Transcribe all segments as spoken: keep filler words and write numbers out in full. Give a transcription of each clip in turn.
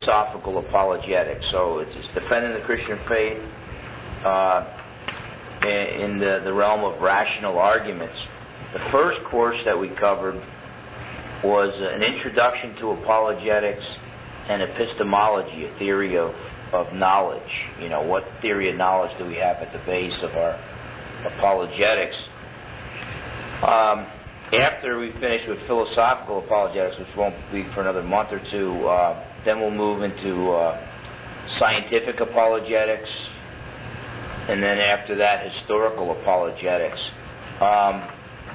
philosophical apologetics. So it's, it's defending the Christian faith uh, in, in the, the realm of rational arguments. The first course that we covered was an introduction to apologetics and epistemology, a theory of, of knowledge. You know, what theory of knowledge do we have at the base of our apologetics? Um, after we finish with philosophical apologetics, which won't be for another month or two, uh, then we'll move into uh, scientific apologetics, and then after that, historical apologetics. Um,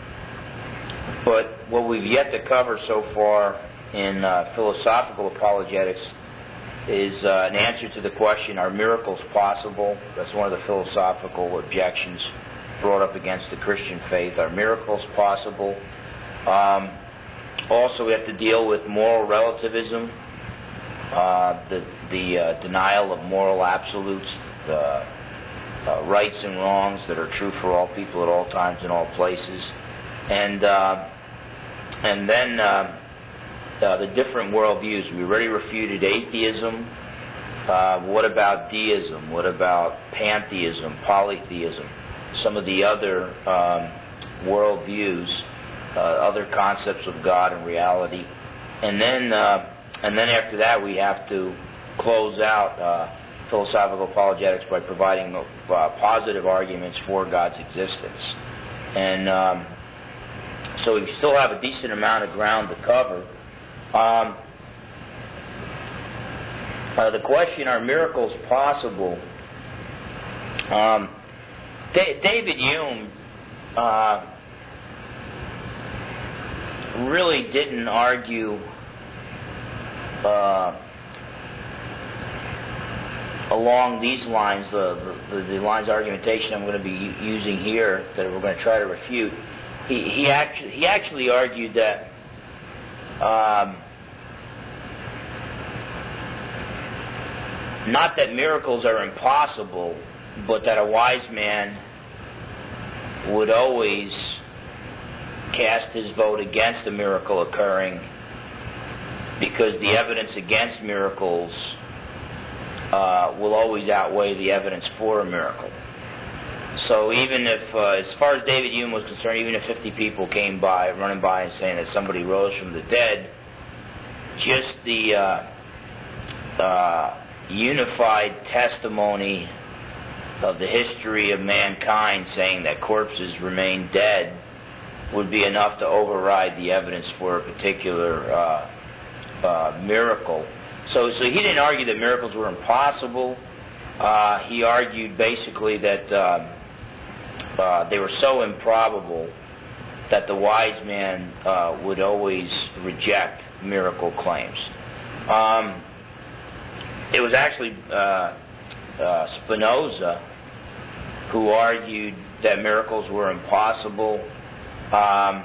but what we've yet to cover so far in uh, philosophical apologetics is uh, an answer to the question, are miracles possible? That's one of the philosophical objections brought up against the Christian faith. Are miracles possible? Um, also, we have to deal with moral relativism, uh, the, the uh, denial of moral absolutes, the uh, rights and wrongs that are true for all people at all times and all places, and uh, and then uh, uh, the different worldviews. We already refuted atheism. Uh, what about deism? What about pantheism, polytheism? Some of the other um, worldviews, uh, other concepts of God and reality, and then uh, and then after that we have to close out uh, philosophical apologetics by providing uh, positive arguments for God's existence. And um, so we still have a decent amount of ground to cover. Um, uh, the question: are miracles possible? Um, David Hume uh, really didn't argue uh, along these lines, the, the, the lines of argumentation I'm going to be using here that we're going to try to refute. He, he, actually, he actually argued that um, not that miracles are impossible, but that a wise man would always cast his vote against a miracle occurring because the evidence against miracles uh, will always outweigh the evidence for a miracle. So even if, uh, as far as David Hume was concerned, even if fifty people came by, running by and saying that somebody rose from the dead, just the uh, uh, unified testimony of the history of mankind saying that corpses remain dead would be enough to override the evidence for a particular uh, uh, miracle. So, so he didn't argue that miracles were impossible. Uh, he argued basically that uh, uh, they were so improbable that the wise man uh, would always reject miracle claims. Um, it was actually Uh, Uh, Spinoza, who argued that miracles were impossible. Um,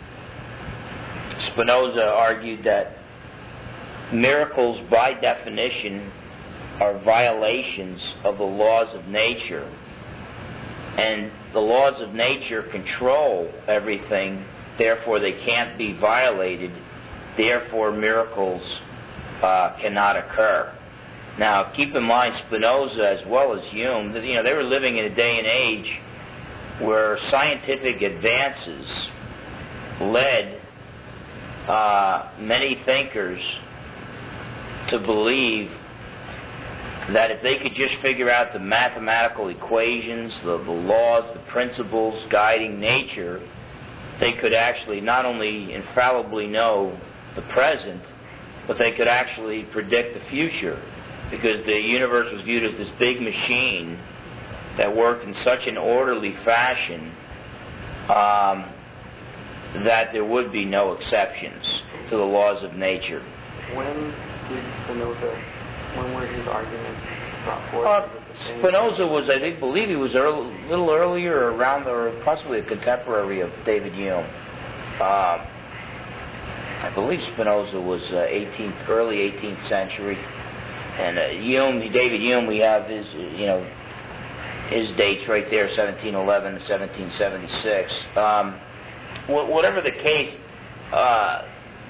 Spinoza argued that miracles, by definition, are violations of the laws of nature, and the laws of nature control everything, therefore they can't be violated, therefore miracles uh, cannot occur. Now, keep in mind, Spinoza as well as Hume, you know, they were living in a day and age where scientific advances led uh, many thinkers to believe that if they could just figure out the mathematical equations, the, the laws, the principles guiding nature, they could actually not only infallibly know the present, but they could actually predict the future. Because the universe was viewed as this big machine that worked in such an orderly fashion um, that there would be no exceptions to the laws of nature. When did Spinoza, when were his arguments brought forth? Uh, Spinoza was, I think, believe he was a early, little earlier, around, or possibly a contemporary of David Hume. Uh, I believe Spinoza was uh, eighteenth, early eighteenth century. And uh, Hume, David Hume, we have his, you know, his dates right there, seventeen eleven to seventeen seventy-six. Um, wh- whatever the case, uh,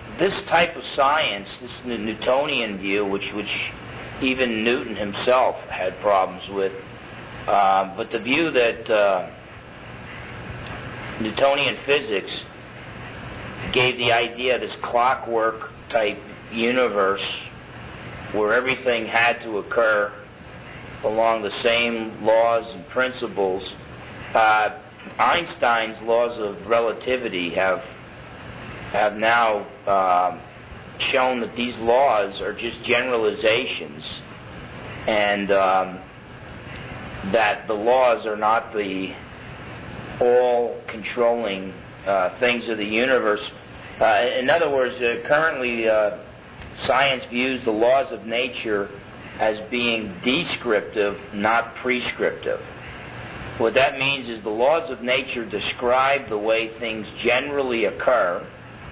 this type of science, this Newtonian view, which which even Newton himself had problems with, uh, but the view that uh, Newtonian physics gave the idea of this clockwork type universe where everything had to occur along the same laws and principles. Uh, Einstein's laws of relativity have have now uh, shown that these laws are just generalizations, and um, that the laws are not the all-controlling uh, things of the universe. Uh, in other words, uh, currently uh, science views the laws of nature as being descriptive, not prescriptive. What that means is the laws of nature describe the way things generally occur.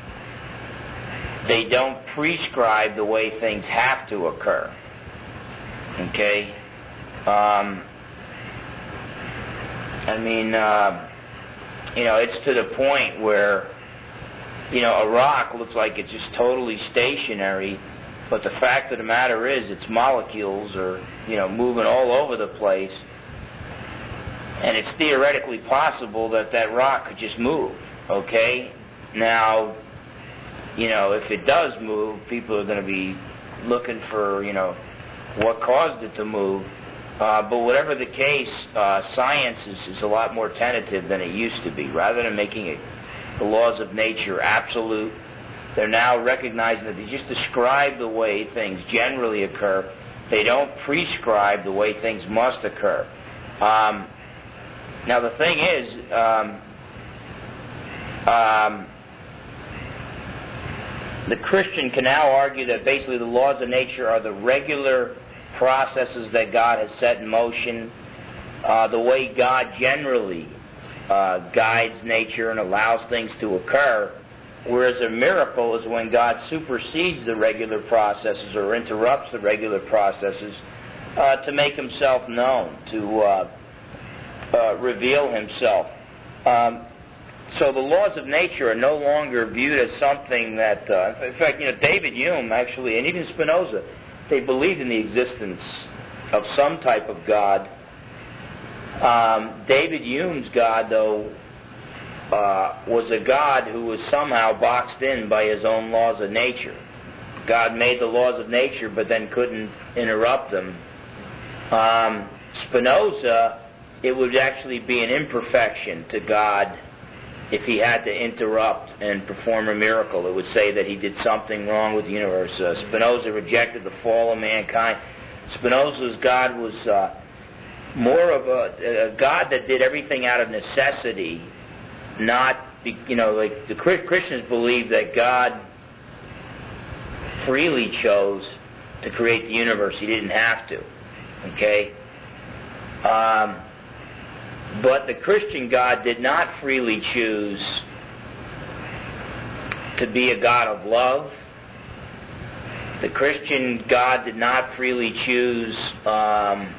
They don't prescribe the way things have to occur. Okay? Um, I mean, uh, you know, it's to the point where, you know, a rock looks like it's just totally stationary, but the fact of the matter is its molecules are, you know, moving all over the place, and it's theoretically possible that that rock could just move, okay? Now, you know, if it does move, people are going to be looking for, you know, what caused it to move. Uh, but whatever the case, uh, science is, is a lot more tentative than it used to be. Rather than making it, the laws of nature absolute, they're now recognizing that they just describe the way things generally occur. They don't prescribe the way things must occur. Um, now the thing is, um, um, the Christian can now argue that basically the laws of nature are the regular processes that God has set in motion, uh, the way God generally uh, guides nature and allows things to occur, whereas a miracle is when God supersedes the regular processes or interrupts the regular processes uh, to make himself known, to uh, uh, reveal himself. Um, So the laws of nature are no longer viewed as something that, uh, in fact, you know, David Hume actually, and even Spinoza, they believed in the existence of some type of God. Um, David Hume's God, though, uh, was a God who was somehow boxed in by his own laws of nature. God made the laws of nature, but then couldn't interrupt them. Um, Spinoza, it would actually be an imperfection to God if he had to interrupt and perform a miracle. It would say that he did something wrong with the universe. Uh, Spinoza rejected the fall of mankind. Spinoza's God was uh, more of a, a God that did everything out of necessity, not, be, you know, like the Christians believe that God freely chose to create the universe. He didn't have to. Okay? Um... But the Christian God did not freely choose to be a God of love. The Christian God did not freely choose um,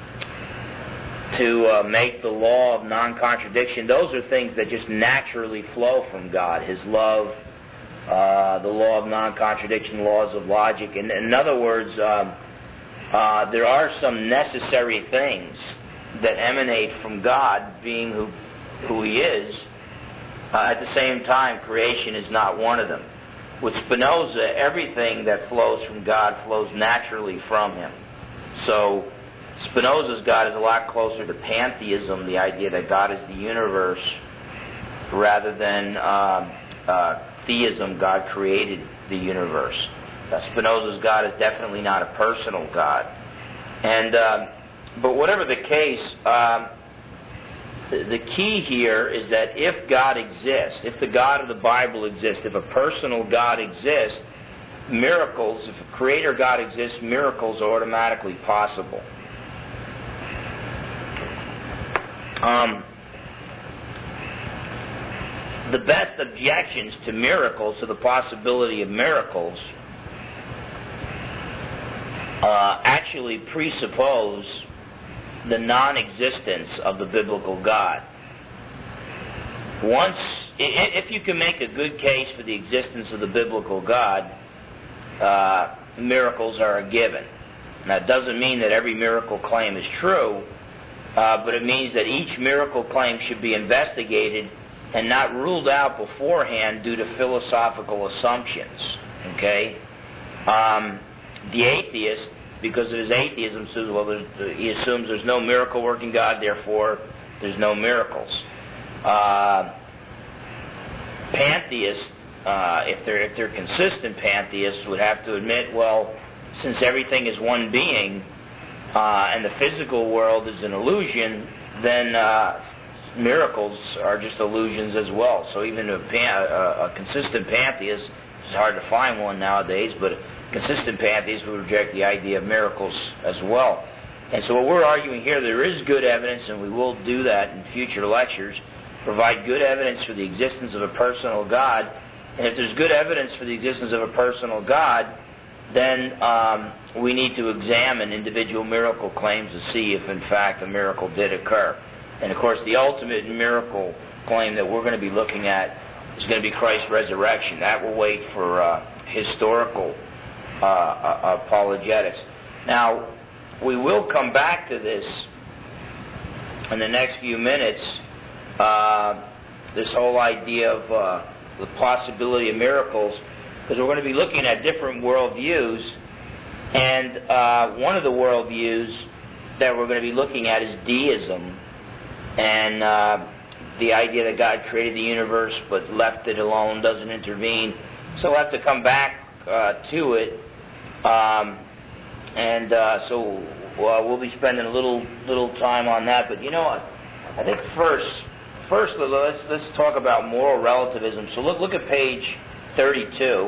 to uh, make the law of non-contradiction. Those are things that just naturally flow from God. His love, uh, the law of non-contradiction, laws of logic. In, in other words, um, uh, there are some necessary things that emanate from God, being who who He is. Uh, at the same time, creation is not one of them. With Spinoza, everything that flows from God flows naturally from Him. So Spinoza's God is a lot closer to pantheism, the idea that God is the universe, rather than uh, uh, theism, God created the universe. Uh, Spinoza's God is definitely not a personal God. And uh, But whatever the case, um, the, the key here is that if God exists, if the God of the Bible exists, if a personal God exists, miracles, if a creator God exists, miracles are automatically possible. Um, the best objections to miracles, to the possibility of miracles, uh, actually presuppose the non-existence of the biblical God. Once if you can make a good case for the existence of the biblical God, uh, miracles are a given. Now, it doesn't mean that every miracle claim is true, uh, but it means that each miracle claim should be investigated and not ruled out beforehand due to philosophical assumptions. Okay? Um, the atheist, because of his atheism, says, well, he assumes there's no miracle-working God, therefore there's no miracles. Uh, pantheists, uh, if they're if they're consistent pantheists, would have to admit, well, since everything is one being uh, and the physical world is an illusion, then uh, miracles are just illusions as well. So even a, pan, a, a consistent pantheist, it's hard to find one nowadays, but a consistent pantheist would reject the idea of miracles as well. And so what we're arguing here, there is good evidence, and we will do that in future lectures, provide good evidence for the existence of a personal God. And if there's good evidence for the existence of a personal God, then um, we need to examine individual miracle claims to see if, in fact, a miracle did occur. And, of course, the ultimate miracle claim that we're going to be looking at is going to be Christ's resurrection. That will wait for uh, historical uh, uh, apologetics. Now, we will come back to this in the next few minutes, uh, this whole idea of uh, the possibility of miracles, because we're going to be looking at different worldviews, and uh, one of the worldviews that we're going to be looking at is deism, and uh, the idea that God created the universe but left it alone, doesn't intervene. So we'll have to come back uh, to it, um, and uh, so uh, we'll be spending a little little time on that. But you know what? I think first, first let's let's talk about moral relativism. So look look at page thirty-two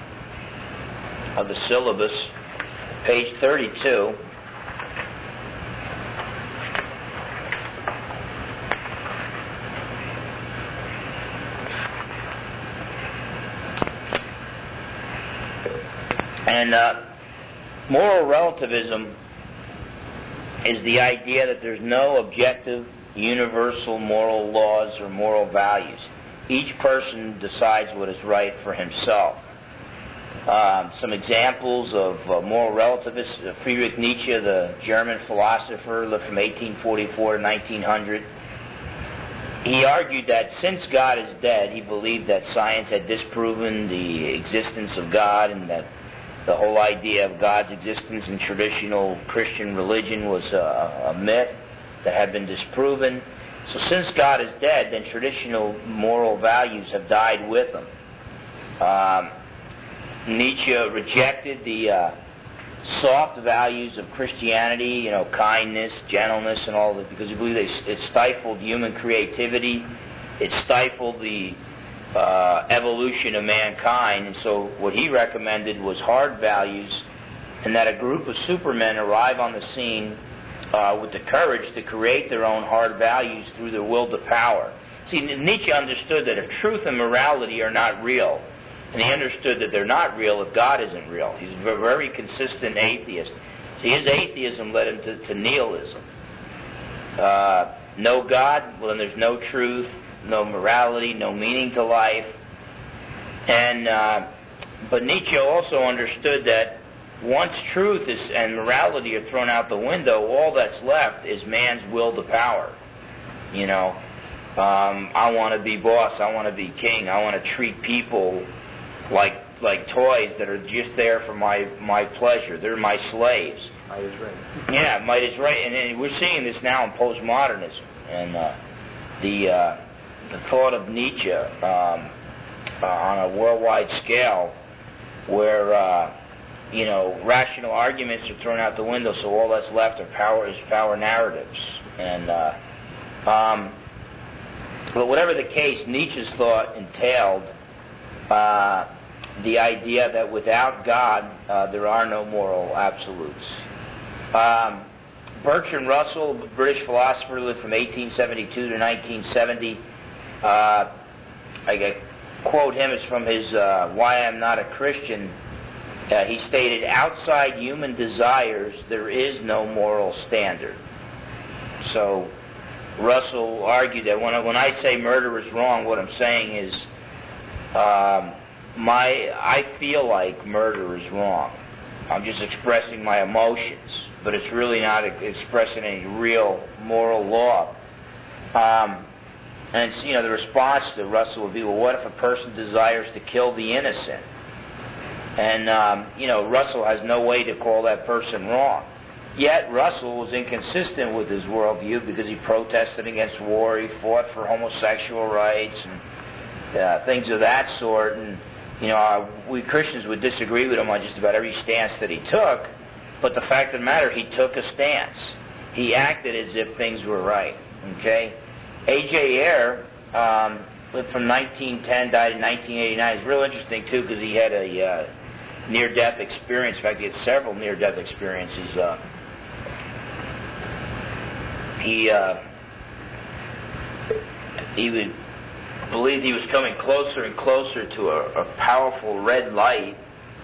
of the syllabus, page thirty-two. And uh, moral relativism is the idea that there's no objective, universal moral laws or moral values. Each person decides what is right for himself. Um, some examples of uh, moral relativists: uh, Friedrich Nietzsche, the German philosopher, lived from eighteen forty-four to nineteen hundred. He argued that since God is dead, he believed that science had disproven the existence of God, and that the whole idea of God's existence in traditional Christian religion was a, a myth that had been disproven. So since God is dead, then traditional moral values have died with him. Um, Nietzsche rejected the uh, soft values of Christianity, you know, kindness, gentleness, and all that, because he believed it stifled human creativity. It stifled the uh, evolution of mankind. And so what he recommended was hard values, and that a group of supermen arrive on the scene Uh, with the courage to create their own hard values through their will to power. See, Nietzsche understood that if truth and morality are not real, and he understood that they're not real if God isn't real. He's a very consistent atheist. See, his atheism led him to, to nihilism. Uh, no God, well then there's no truth, no morality, no meaning to life. And uh, but Nietzsche also understood that once truth is, and morality are thrown out the window, all that's left is man's will to power. You know, um, I want to be boss. I want to be king. I want to treat people like like toys that are just there for my my pleasure. They're my slaves. Might is right. Yeah, might is right. And, and we're seeing this now in postmodernism. And uh, the uh, the thought of Nietzsche um, uh, on a worldwide scale, where uh, you know, rational arguments are thrown out the window, so all that's left are power is power narratives. And uh, um, but whatever the case, Nietzsche's thought entailed uh, the idea that without God, uh, there are no moral absolutes. Um, Bertrand Russell, British philosopher, lived from eighteen seventy-two to nineteen seventy. Uh, I quote him, it's from his uh, Why I'm Not a Christian. Uh, he stated, outside human desires, there is no moral standard. So, Russell argued that when I, when I say murder is wrong, what I'm saying is um, my I feel like murder is wrong. I'm just expressing my emotions, but it's really not expressing any real moral law. Um, and you know, the response to Russell would be, well, what if a person desires to kill the innocent? And um, you know, Russell has no way to call that person wrong. Yet Russell was inconsistent with his worldview because he protested against war, he fought for homosexual rights and uh, things of that sort. And you know, uh, we Christians would disagree with him on just about every stance that he took. But the fact of the matter, he took a stance. He acted as if things were right. Okay, A J Ayer um, lived from nineteen ten, died in nineteen eighty-nine. It's real interesting too because he had a uh, near-death experience. In fact, he had several near-death experiences. Uh, He uh, he would believed he was coming closer and closer to a, a powerful red light,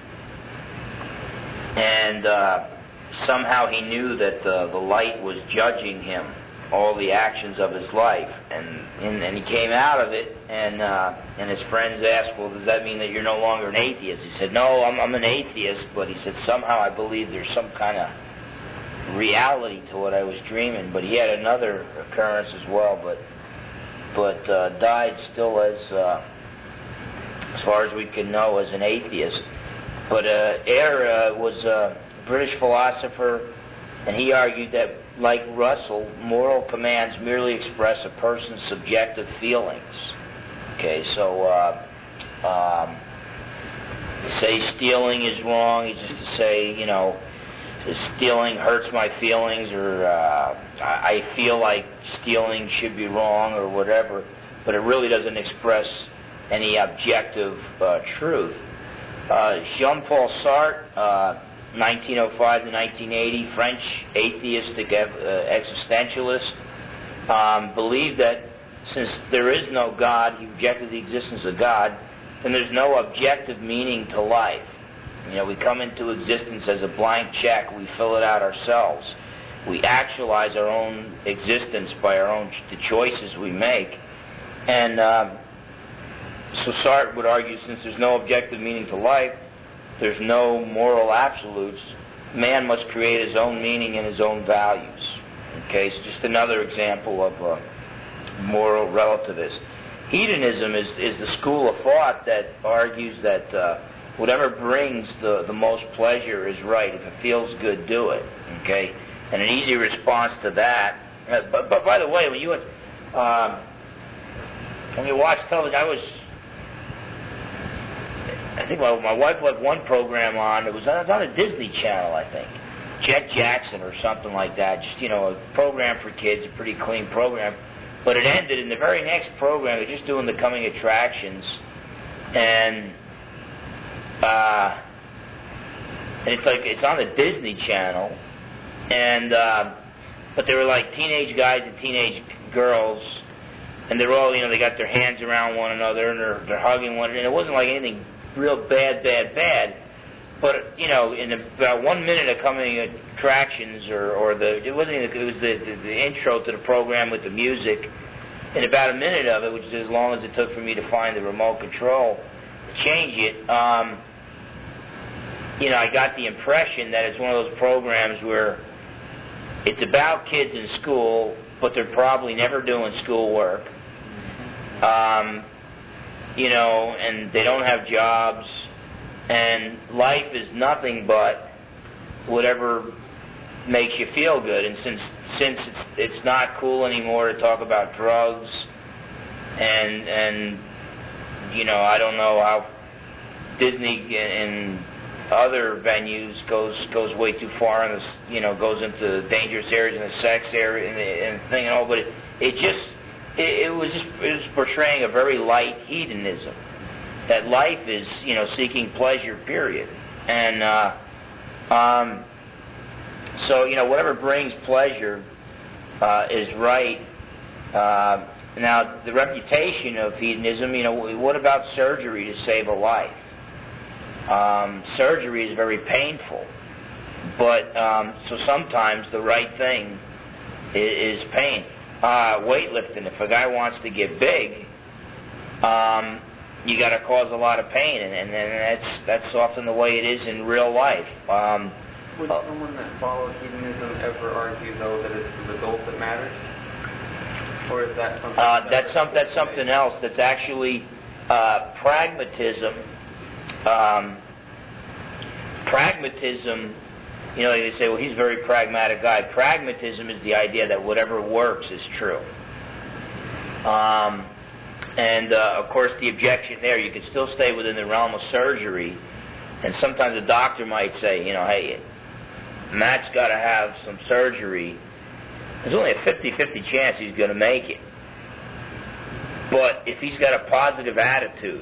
and uh, somehow he knew that the, the light was judging him, all the actions of his life, and and, and he came out of it, and uh, and his friends asked, well, does that mean that you're no longer an atheist? He said, no, I'm, I'm an atheist, but he said, somehow I believe there's some kind of reality to what I was dreaming. But he had another occurrence as well, but but uh, died still as uh, as far as we can know as an atheist. But uh, Ayer uh, was a British philosopher, and he argued that, like Russell, moral commands merely express a person's subjective feelings. Okay, so uh, um, to say stealing is wrong is just to say, you know, stealing hurts my feelings, or uh, I feel like stealing should be wrong, or whatever, but it really doesn't express any objective uh, truth. Uh, Jean-Paul Sartre, uh, nineteen oh five to nineteen eighty, French atheistic uh, existentialist, um, believed that since there is no God, he rejected the existence of God, then there's no objective meaning to life. You know, we come into existence as a blank check. We fill it out ourselves. We actualize our own existence by our own the choices we make. And uh, so Sartre would argue, since there's no objective meaning to life, there's no moral absolutes. Man must create his own meaning and his own values. Okay, so just another example of a moral relativist. Hedonism is, is the school of thought that argues that uh, whatever brings the, the most pleasure is right. If it feels good, do it. Okay? And an easy response to that... Uh, but, but by the way, when you um, when you watch television, I was... I think my, my wife left one program on. It was on, it was on a Disney Channel, I think. Jet Jackson or something like that. Just, you know, a program for kids, a pretty clean program. But it ended in the very next program. They're just doing the coming attractions. And... Uh, and it's like it's on the Disney Channel, and uh, but they were like teenage guys and teenage girls, and they're all, you know, they got their hands around one another and they're they're hugging one another, and it wasn't like anything real bad, bad, bad. But you know, in about one minute of coming attractions, or or the it wasn't even, it was the, the the intro to the program with the music. In about a minute of it, which is as long as it took for me to find the remote control to change it. Um, You know, I got the impression that it's one of those programs where it's about kids in school, but they're probably never doing schoolwork. Um, you know, and they don't have jobs, and life is nothing but whatever makes you feel good. And since since it's it's not cool anymore to talk about drugs, and and you know, I don't know how Disney and other venues goes goes way too far, and you know, goes into dangerous areas in the sex area and, and thing and all. But it, it just it, it was just it was portraying a very light hedonism, that life is, you know, seeking pleasure, period. And uh, um, so, you know, whatever brings pleasure uh, is right. Uh, now, the reputation of hedonism, you know, what about surgery to save a life? Um, surgery is very painful, but um, so sometimes the right thing is, is pain. uh, weightlifting. If a guy wants to get big, um, you got to cause a lot of pain, and, and, and that's that's often the way it is in real life. Um, Would uh, someone that follows hedonism ever argue, though, that it's the result that matters? Or is that something uh, that's, some, that's something else. That's actually uh, pragmatism. Um, pragmatism, you know, they say, well, he's a very pragmatic guy. Pragmatism is the idea that whatever works is true. Um, and, uh, of course, the objection there, you can still stay within the realm of surgery. And sometimes a doctor might say, you know, hey, Matt's got to have some surgery. There's only a fifty-fifty chance he's going to make it. But if he's got a positive attitude,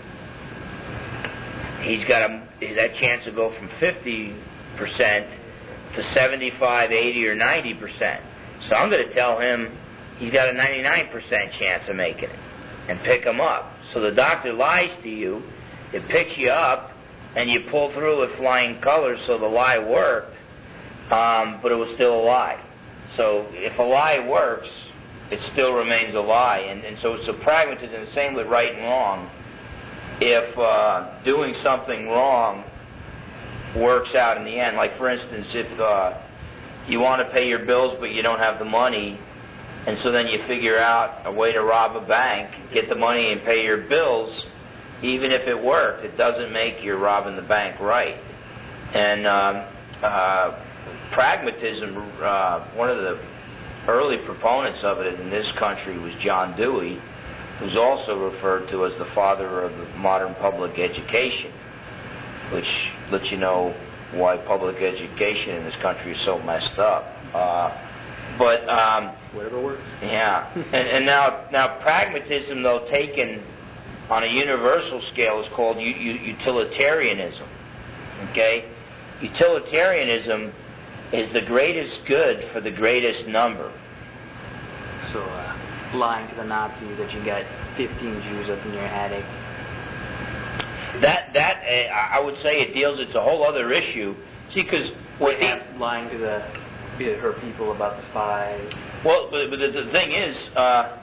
he's got a, that chance to go from fifty percent to seventy-five, eighty, or ninety percent. So I'm going to tell him he's got a ninety-nine percent chance of making it and pick him up. So the doctor lies to you, it picks you up, and you pull through with flying colors, so the lie worked, um, but it was still a lie. So if a lie works, it still remains a lie. And, and so it's a pragmatism, the same with right and wrong. If uh, doing something wrong works out in the end, like for instance, if uh, you want to pay your bills but you don't have the money, and so then you figure out a way to rob a bank, get the money and pay your bills, even if it worked, it doesn't make you robbing the bank right. And um, uh, pragmatism, uh, one of the early proponents of it in this country was John Dewey, who's also referred to as the father of modern public education, which lets you know why public education in this country is so messed up. Uh, but um, whatever works. Yeah, and, and now now pragmatism, though taken on a universal scale, is called u- u- utilitarianism. Okay, utilitarianism is the greatest good for the greatest number. So, uh, lying to the Nazis that you got fifteen Jews up in your attic. That that uh, I would say it deals. It's a whole other issue. See, because what the, lying to the her people about the spies. Well, but, but the, the thing is, uh,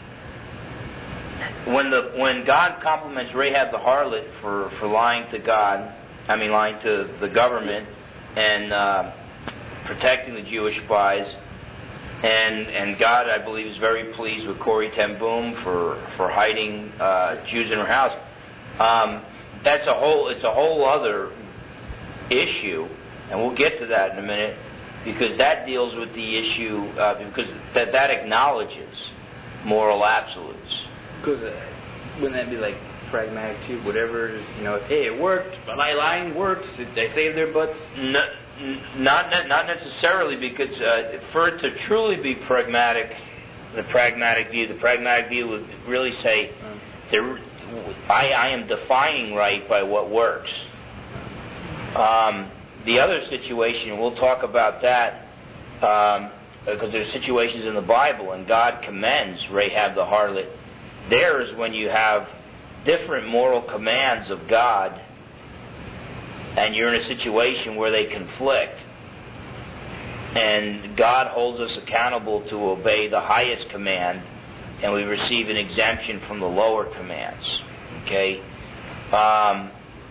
when the when God compliments Rahab the harlot for, for lying to God, I mean lying to the government and uh, protecting the Jewish spies, and and God, I believe, is very pleased with Corrie ten Boom for for hiding uh, Jews in her house. Um, that's a whole it's a whole other issue, and we'll get to that in a minute, because that deals with the issue uh, because that that acknowledges moral absolutes. Because uh, wouldn't that be like pragmatic too? Whatever, you know, if, hey, it worked, but lying works. They saved their butts. No, not not necessarily, because uh, for it to truly be pragmatic, the pragmatic view, the pragmatic view would really say, um, there, I, I am defining right by what works. Um, the other situation, we'll talk about that, um, because there's situations in the Bible, and God commends Rahab the harlot. There is when you have different moral commands of God, and you're in a situation where they conflict, and God holds us accountable to obey the highest command, and we receive an exemption from the lower commands. Okay? Um,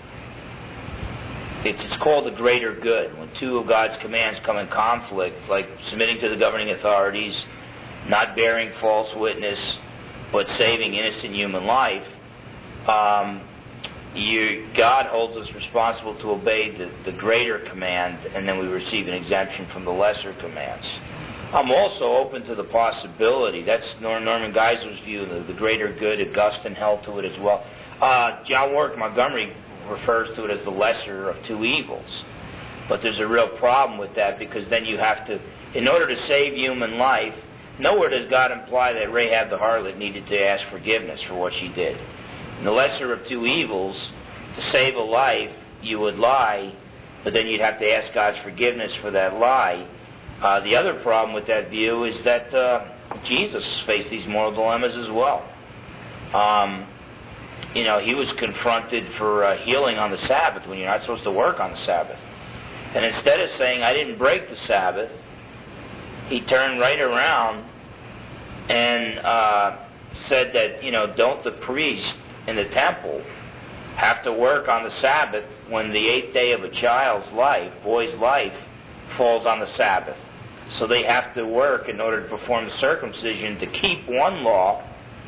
it's, it's called the greater good. When two of God's commands come in conflict, like submitting to the governing authorities, not bearing false witness, but saving innocent human life, um, you, God holds us responsible to obey the, the greater command, and then we receive an exemption from the lesser commands. I'm also open to the possibility, that's Norman Geisler's view, the, the greater good. Augustine held to it as well. Uh, John Warwick Montgomery refers to it as the lesser of two evils. But there's a real problem with that, because then you have to, in order to save human life, nowhere does God imply that Rahab the harlot needed to ask forgiveness for what she did. In the lesser of two evils, to save a life, you would lie, but then you'd have to ask God's forgiveness for that lie. Uh, the other problem with that view is that uh, Jesus faced these moral dilemmas as well. Um, you know, he was confronted for uh, healing on the Sabbath when you're not supposed to work on the Sabbath. And instead of saying, I didn't break the Sabbath, he turned right around and uh, said that, you know, don't the priest in the temple have to work on the Sabbath when the eighth day of a child's life, boy's life, falls on the Sabbath. So they have to work in order to perform the circumcision to keep one law.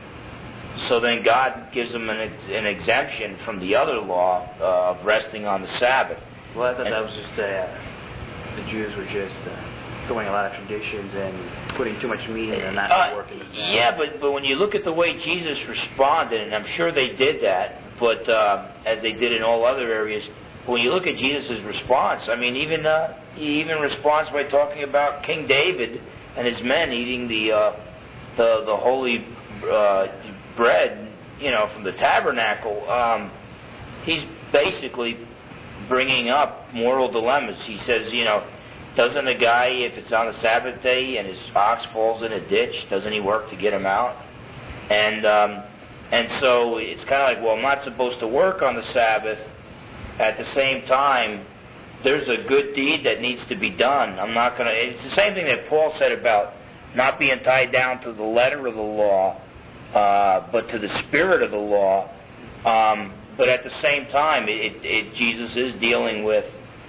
So then God gives them an, ex- an exemption from the other law uh, of resting on the Sabbath. Well, I thought and, that was just uh, the Jews were just uh, throwing a lot of traditions and putting too much meat in and not uh, working the Sabbath. Yeah, but, but when you look at the way Jesus responded, and I'm sure they did that, but uh, as they did in all other areas, when you look at Jesus' response, I mean, even uh, he even responds by talking about King David and his men eating the uh, the, the holy uh, bread, you know, from the tabernacle. Um, he's basically bringing up moral dilemmas. He says, you know, doesn't a guy, if it's on the Sabbath day and his ox falls in a ditch, doesn't he work to get him out? And um, and so it's kind of like, well, I'm not supposed to work on the Sabbath. At the same time, there's a good deed that needs to be done. I'm not going to... It's the same thing that Paul said about not being tied down to the letter of the law, uh, but to the spirit of the law. Um, but at the same time, it, it, Jesus is dealing with,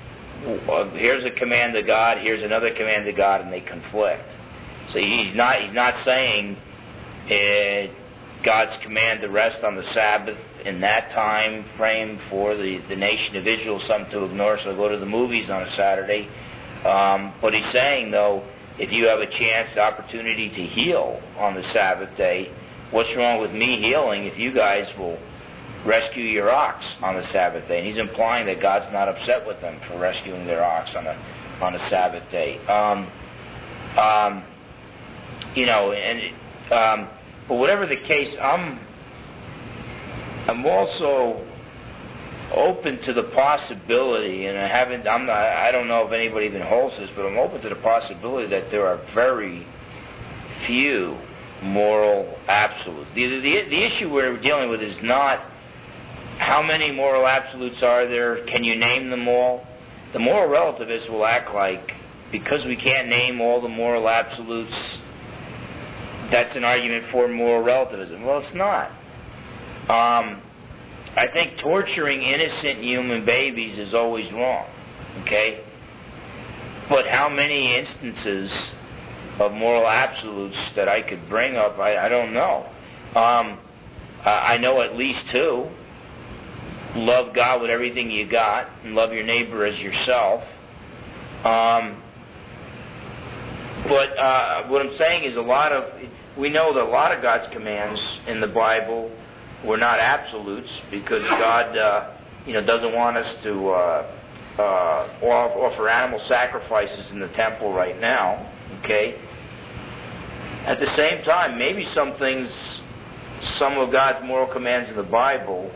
uh, here's a command of God, here's another command of God, and they conflict. So he's not he's not saying uh, God's command to rest on the Sabbath in that time frame for the, the nation of Israel, something to ignore, so go to the movies on a Saturday. Um, but he's saying, though, if you have a chance, the opportunity to heal on the Sabbath day, what's wrong with me healing if you guys will rescue your ox on the Sabbath day? And he's implying that God's not upset with them for rescuing their ox on a on a Sabbath day. Um, um, you know, and um, but whatever the case, I'm I'm also open to the possibility, and I haven't. I'm not. I don't know if anybody even holds this, but I'm open to the possibility that there are very few moral absolutes. The the, the issue we're dealing with is not how many moral absolutes are there. Can you name them all? The moral relativists will act like because we can't name all the moral absolutes, that's an argument for moral relativism. Well, it's not. Um, I think torturing innocent human babies is always wrong, okay? But how many instances of moral absolutes that I could bring up, I, I don't know. Um, I know at least two. Love God with everything you got, and love your neighbor as yourself. Um, but uh, what I'm saying is a lot of, we know that a lot of God's commands in the Bible were not absolutes, because God, uh, you know, doesn't want us to uh, uh, offer animal sacrifices in the temple right now. Okay. At the same time, maybe some things, some of God's moral commands in the Bible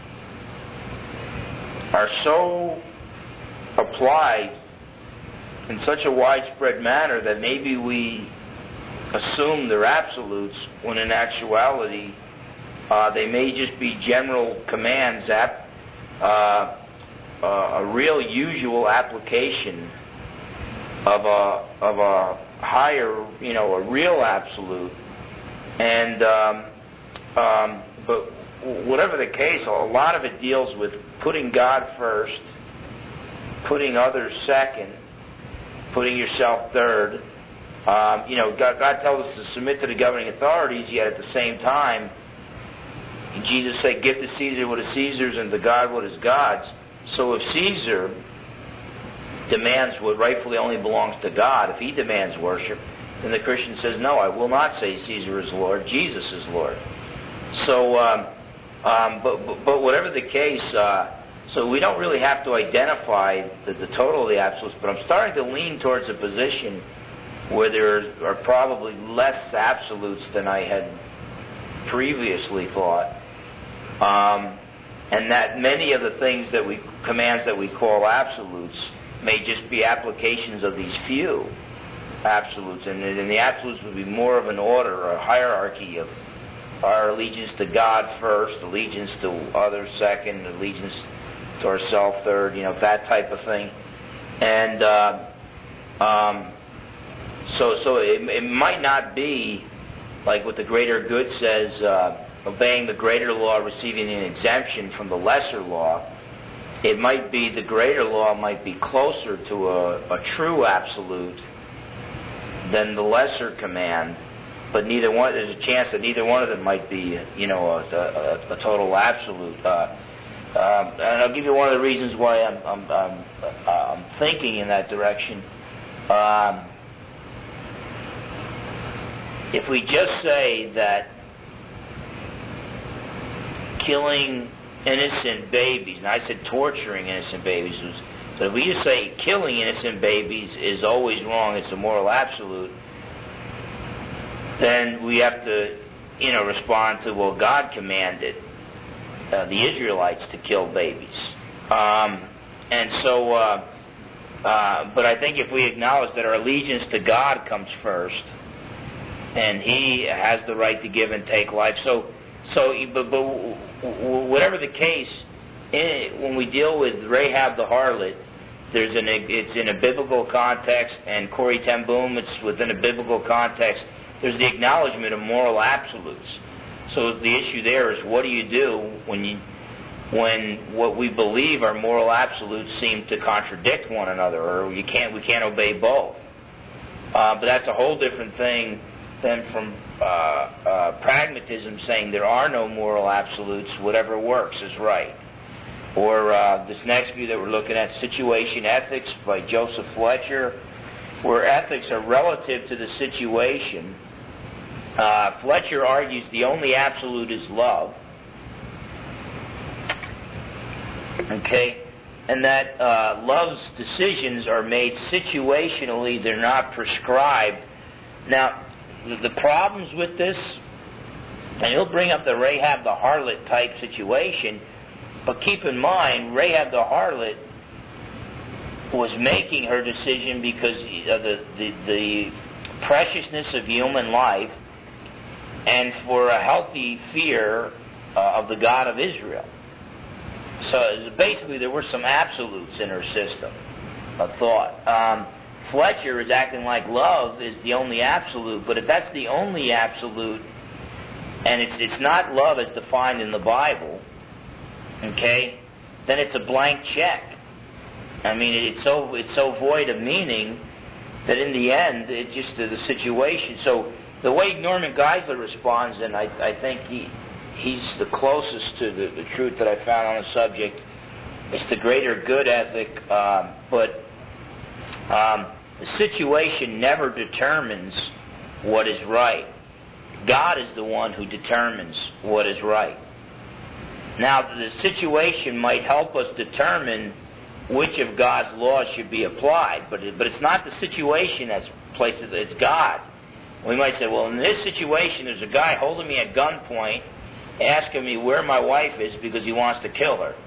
are so applied in such a widespread manner that maybe we assume they're absolutes, when in actuality Uh, they may just be general commands, that uh, uh, a real usual application of a of a higher, you know, a real absolute. And um, um, but whatever the case, a lot of it deals with putting God first, putting others second, putting yourself third. Um, you know, God, God tells us to submit to the governing authorities, yet at the same time, Jesus said, give to Caesar what is Caesar's and to God what is God's. So if Caesar demands what rightfully only belongs to God, if he demands worship, then the Christian says, no, I will not say Caesar is Lord, Jesus is Lord. So, um, um, but, but, but whatever the case, uh, so we don't really have to identify the, the total of the absolutes, but I'm starting to lean towards a position where there are probably less absolutes than I had previously thought. Um, and that many of the things that we, commands that we call absolutes, may just be applications of these few absolutes. And, and the absolutes would be more of an order, a hierarchy of our allegiance to God first, allegiance to others second, allegiance to ourself third, you know, that type of thing. And uh, um, so, so it, it might not be like what the greater good says, uh, obeying the greater law, receiving an exemption from the lesser law, it might be the greater law might be closer to a, a true absolute than the lesser command, but neither one. There's a chance that neither one of them might be, you know, a, a, a total absolute. Uh, uh, and I'll give you one of the reasons why I'm I'm, I'm, uh, I'm thinking in that direction. Um, if we just say that killing innocent babies, and I said torturing innocent babies, was, so if we just say killing innocent babies is always wrong, it's a moral absolute, then we have to, you know, respond to, well, God commanded uh, the Israelites to kill babies. Um, and so, uh, uh, but I think if we acknowledge that our allegiance to God comes first, and He has the right to give and take life, so, so, but, but whatever the case, in, when we deal with Rahab the harlot, there's an it's in a biblical context, and Corrie ten Boom, it's within a biblical context. There's the acknowledgement of moral absolutes. So the issue there is, what do you do when you when what we believe are moral absolutes seem to contradict one another, or you can't we can't obey both? Uh, but that's a whole different thing than from uh, uh, pragmatism, saying there are no moral absolutes, whatever works is right. Or uh, this next view that we're looking at, situation ethics by Joseph Fletcher, where ethics are relative to the situation. Uh, Fletcher argues the only absolute is love. Okay? And that uh, love's decisions are made situationally, they're not prescribed. Now, the problems with this, and he'll bring up the Rahab the harlot type situation, but keep in mind, Rahab the harlot was making her decision because of the, the, the preciousness of human life and for a healthy fear uh, of the God of Israel. So basically there were some absolutes in her system of thought. Um, Fletcher is acting like love is the only absolute, but if that's the only absolute, and it's it's not love as defined in the Bible, okay, then it's a blank check. I mean, it's so it's so void of meaning that in the end, it just is a situation. So the way Norman Geisler responds, and I, I think he he's the closest to the, the truth that I found on the subject. It's the greater good ethic, uh, but um, the situation never determines what is right. God is the one who determines what is right. Now, the situation might help us determine which of God's laws should be applied, but it, but it's not the situation that's placed, it's God. We might say, well, in this situation, there's a guy holding me at gunpoint, asking me where my wife is because he wants to kill her.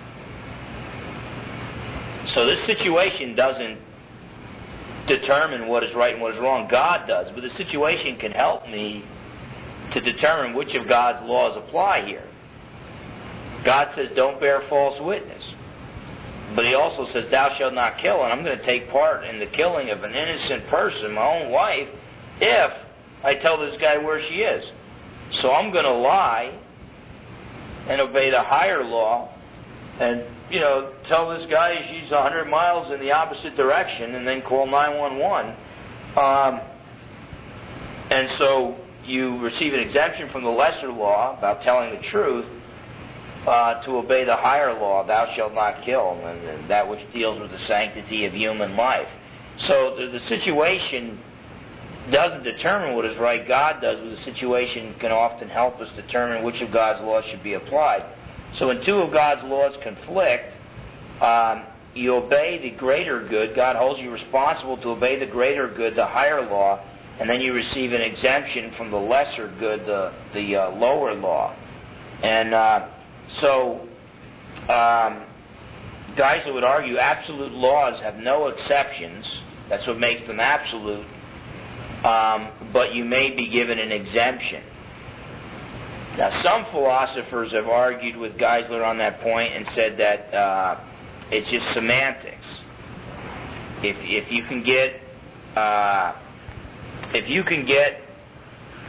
So this situation doesn't determine what is right and what is wrong. God does, but the situation can help me to determine which of God's laws apply here. God says, don't bear false witness. But He also says, thou shalt not kill, and I'm going to take part in the killing of an innocent person, my own wife, if I tell this guy where she is. So I'm going to lie and obey the higher law and, you know, tell this guy she's one hundred miles in the opposite direction and then call nine one one. Um, and so you receive an exemption from the lesser law about telling the truth uh, to obey the higher law, thou shalt not kill, and, and that which deals with the sanctity of human life. So the, the situation doesn't determine what is right. God does, but the situation can often help us determine which of God's laws should be applied. So when two of God's laws conflict, um, you obey the greater good. God holds you responsible to obey the greater good, the higher law, and then you receive an exemption from the lesser good, the, the uh, lower law. And uh, so um, Geisler would argue absolute laws have no exceptions. That's what makes them absolute. Um, but you may be given an exemption. Now, some philosophers have argued with Geisler on that point and said that uh, it's just semantics. If if you can get uh, if you can get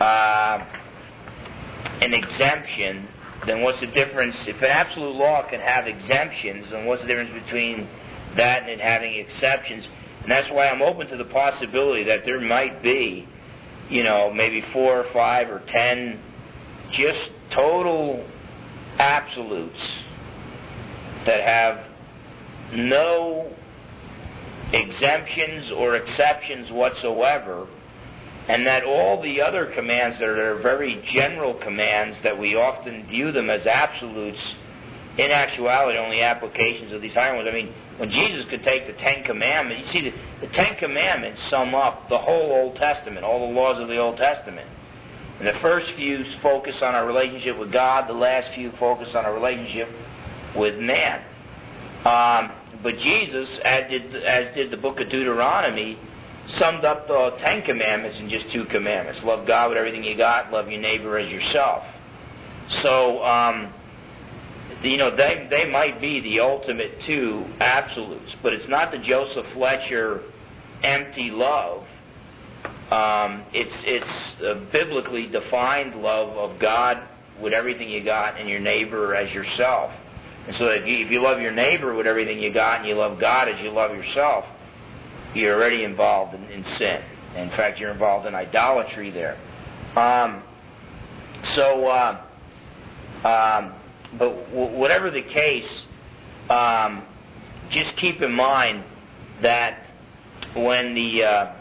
uh, an exemption, then what's the difference? If an absolute law can have exemptions, then what's the difference between that and it having exceptions? And that's why I'm open to the possibility that there might be, you know, maybe four or five or ten just total absolutes that have no exemptions or exceptions whatsoever, and that all the other commands that are very general commands that we often view them as absolutes, in actuality only applications of these higher ones. I mean, when Jesus could take the Ten Commandments, you see, the, the Ten Commandments sum up the whole Old Testament, all the laws of the Old Testament. And the first few focus on our relationship with God, the last few focus on our relationship with man. Um, but Jesus, as did, as did the book of Deuteronomy, summed up the Ten Commandments in just two commandments. Love God with everything you got, love your neighbor as yourself. So, um, you know, they they might be the ultimate two absolutes, but it's not the Joseph Fletcher empty love. Um, it's it's a biblically defined love of God with everything you got and your neighbor as yourself. And so if you, if you love your neighbor with everything you got and you love God as you love yourself, you're already involved in, in sin. In fact, you're involved in idolatry there. Um, so, uh, um, but w- whatever the case, um, just keep in mind that when the uh,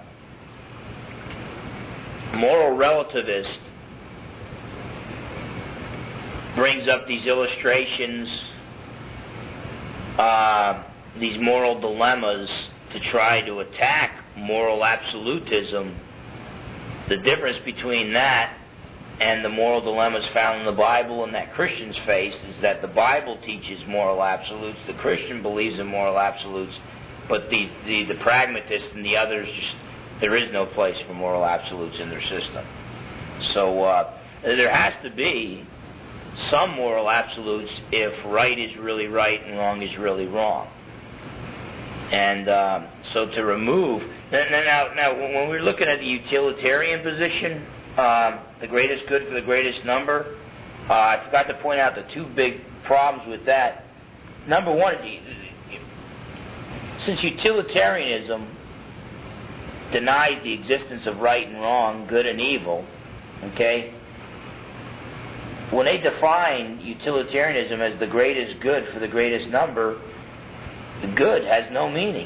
moral relativist brings up these illustrations, uh, these moral dilemmas to try to attack moral absolutism, the difference between that and the moral dilemmas found in the Bible and that Christians face is that the Bible teaches moral absolutes, the Christian believes in moral absolutes, but the, the, the pragmatists and the others, just there is no place for moral absolutes in their system. So uh, there has to be some moral absolutes if right is really right and wrong is really wrong. And um, so to remove... Now, now, when we're looking at the utilitarian position, um, the greatest good for the greatest number, uh, I forgot to point out the two big problems with that. Number one, since utilitarianism denies the existence of right and wrong, good and evil, okay, when they define utilitarianism as the greatest good for the greatest number, the good has no meaning.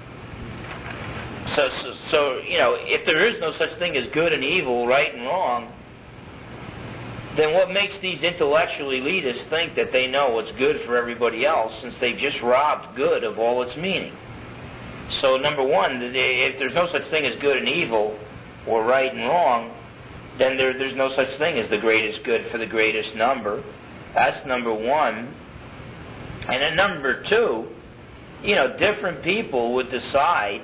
So, so, so, you know, if there is no such thing as good and evil, right and wrong, then what makes these intellectual elitists think that they know what's good for everybody else, since they've just robbed good of all its meaning? So, number one, if there's no such thing as good and evil, or right and wrong, then there, there's no such thing as the greatest good for the greatest number. That's number one. And then number two, you know, different people would decide,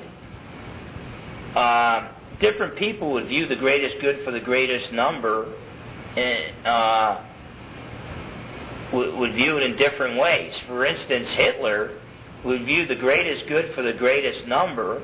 uh, different people would view the greatest good for the greatest number, uh, would, would view it in different ways. For instance, Hitler would view the greatest good for the greatest number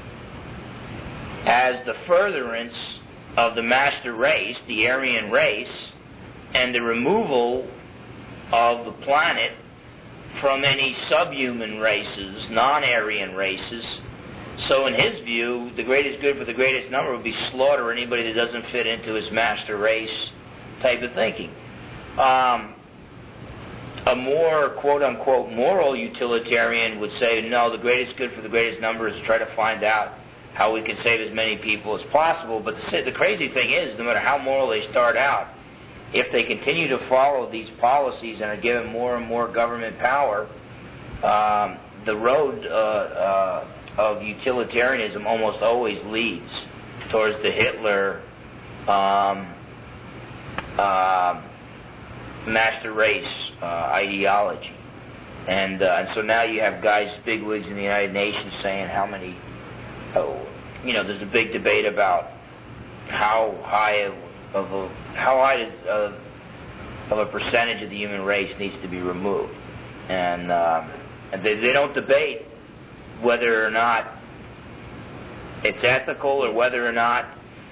as the furtherance of the master race, the Aryan race, and the removal of the planet from any subhuman races, non-Aryan races. So in his view, the greatest good for the greatest number would be slaughter anybody that doesn't fit into his master race type of thinking. Um, a more quote-unquote moral utilitarian would say, no, the greatest good for the greatest number is to try to find out how we can save as many people as possible. But the, the crazy thing is, no matter how moral they start out, if they continue to follow these policies and are given more and more government power, um, the road uh, uh, of utilitarianism almost always leads towards the Hitler um, uh, master race uh, ideology. And, uh, and so now you have guys, bigwigs in the United Nations saying how many, oh, you know, there's a big debate about how high of Of a, how high of, of a percentage of the human race needs to be removed, and, um, and they, they don't debate whether or not it's ethical or whether or not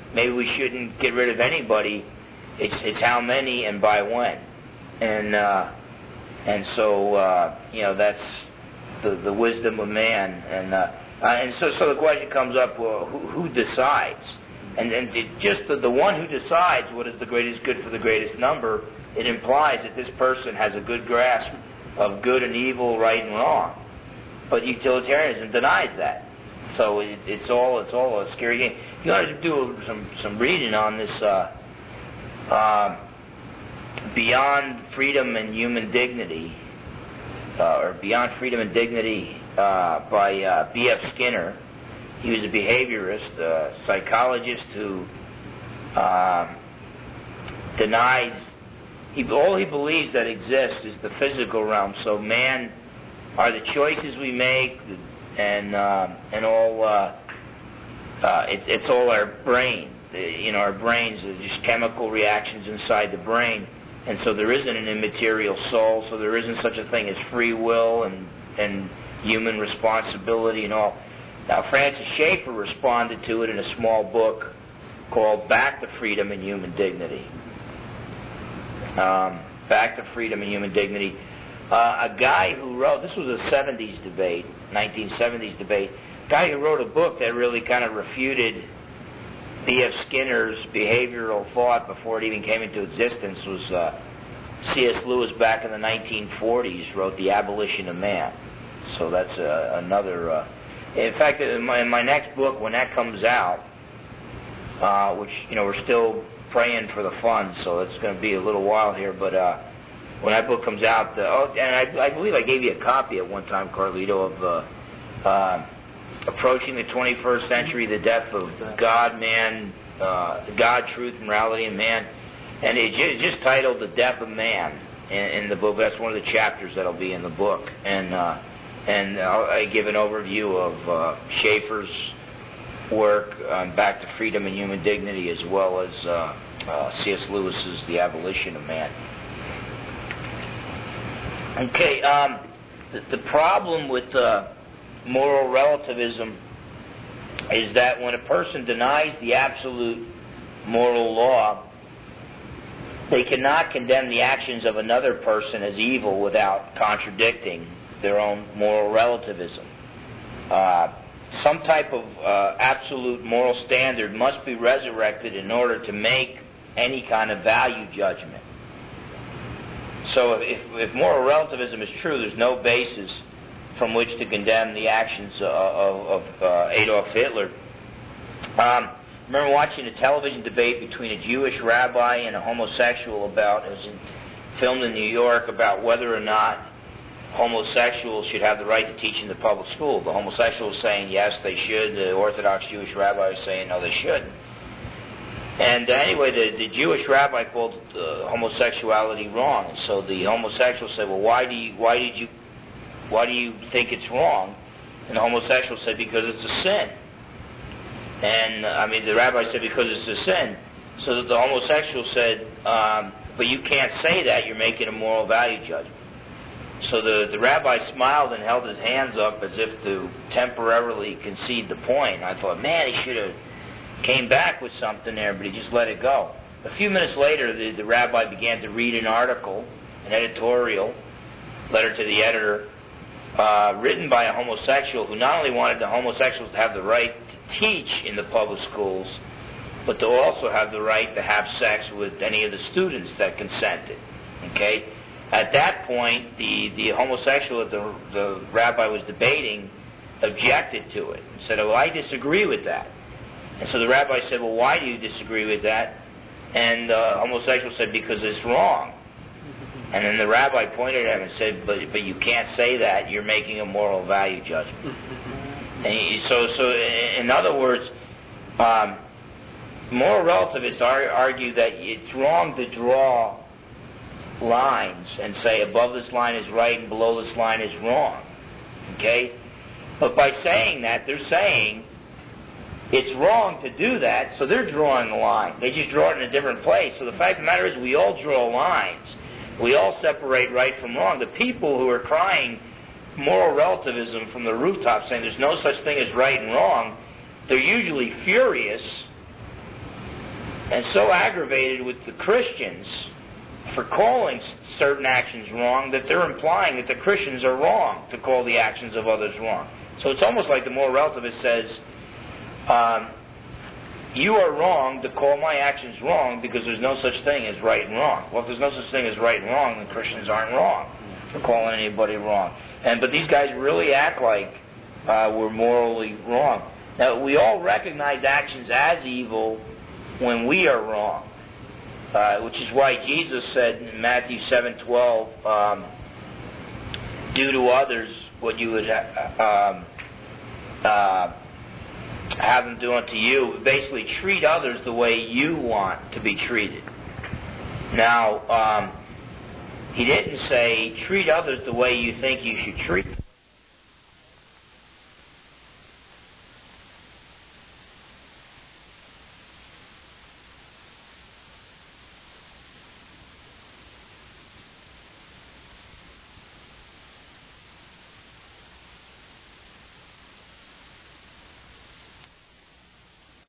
maybe we shouldn't get rid of anybody. It's it's how many and by when, and uh, and so uh, you know that's the the wisdom of man, and uh, uh, and so so the question comes up: well, who, who decides? And and it just the, the one who decides what is the greatest good for the greatest number, it implies that this person has a good grasp of good and evil, right and wrong. But utilitarianism denies that. So it, it's all it's all a scary game. If you want to do some some reading on this. Uh, Uh, Beyond Freedom and Human Dignity, uh, or Beyond Freedom and Dignity uh, by uh, B F Skinner. He was a behaviorist, a psychologist who uh, denies, he, all he believes that exists is the physical realm. So man are the choices we make, and uh, and all, uh, uh, it, it's all our brain. You know, our brains are just chemical reactions inside the brain, and so there isn't an immaterial soul, so there isn't such a thing as free will and, and human responsibility and all. Now, Francis Schaeffer responded to it in a small book called Back to Freedom and Human Dignity. Um, Back to Freedom and Human Dignity. Uh, a guy who wrote, this was a seventies debate, nineteen seventies debate, a guy who wrote a book that really kind of refuted B F Skinner's behavioral thought before it even came into existence was uh, C S Lewis back in the nineteen forties wrote The Abolition of Man. So that's uh, another... Uh, in fact, in my, in my next book, when that comes out, uh, which, you know, we're still praying for the funds, so it's going to be a little while here, but uh, when that book comes out... Uh, oh, and I, I believe I gave you a copy at one time, Carlito, of... Uh, uh, Approaching the twenty-first Century, the Death of God, Man, uh, God, Truth, Morality, and Man. And it just, just titled The Death of Man in, in the book. That's one of the chapters that'll be in the book. And uh, and I'll, I give an overview of uh, Schaeffer's work on Back to Freedom and Human Dignity, as well as uh, uh, C S Lewis's The Abolition of Man. Okay, um, the, the problem with... Uh, moral relativism is that when a person denies the absolute moral law, they cannot condemn the actions of another person as evil without contradicting their own moral relativism. Uh, some type of uh, absolute moral standard must be resurrected in order to make any kind of value judgment. So if, if moral relativism is true, there's no basis from which to condemn the actions uh, of, of uh, Adolf Hitler. Um, I remember watching a television debate between a Jewish rabbi and a homosexual about, it was in, filmed in New York, about whether or not homosexuals should have the right to teach in the public school. The homosexual was saying yes, they should. The Orthodox Jewish rabbi was saying no, they shouldn't. And uh, anyway, the, the Jewish rabbi called uh, homosexuality wrong. And so the homosexual said, well, why do you, why did you Why do you think it's wrong? And the homosexual said, because it's a sin. And, uh, I mean, the rabbi said, because it's a sin. So that the homosexual said, um, but you can't say that, you're making a moral value judgment. So the, the rabbi smiled and held his hands up as if to temporarily concede the point. I thought, man, he should have came back with something there, but he just let it go. A few minutes later, the, the rabbi began to read an article, an editorial, letter to the editor, Uh, written by a homosexual who not only wanted the homosexuals to have the right to teach in the public schools, but to also have the right to have sex with any of the students that consented. Okay? At that point, the, the homosexual that the, the rabbi was debating objected to it and said, well, I disagree with that. And so the rabbi said, well, why do you disagree with that? And the homosexual said, because it's wrong. And then the rabbi pointed at him and said, but but you can't say that. You're making a moral value judgment. And he, so, so in other words, um, moral relativists argue that it's wrong to draw lines and say above this line is right and below this line is wrong. Okay? But by saying that, they're saying it's wrong to do that, so they're drawing a line. They just draw it in a different place. So the fact of the matter is we all draw lines. We all separate right from wrong. The people who are crying moral relativism from the rooftop saying there's no such thing as right and wrong, they're usually furious and so aggravated with the Christians for calling certain actions wrong that they're implying that the Christians are wrong to call the actions of others wrong. So it's almost like the moral relativist says, um, you are wrong to call my actions wrong because there's no such thing as right and wrong. Well, if there's no such thing as right and wrong, then Christians aren't wrong for calling anybody wrong. And but these guys really act like uh, we're morally wrong. Now, we all recognize actions as evil when we are wrong, uh, which is why Jesus said in Matthew seven twelve, um, do to others what you would ha- um, uh, have them do unto you. Basically, treat others the way you want to be treated. Now, um, he didn't say treat others the way you think you should treat them.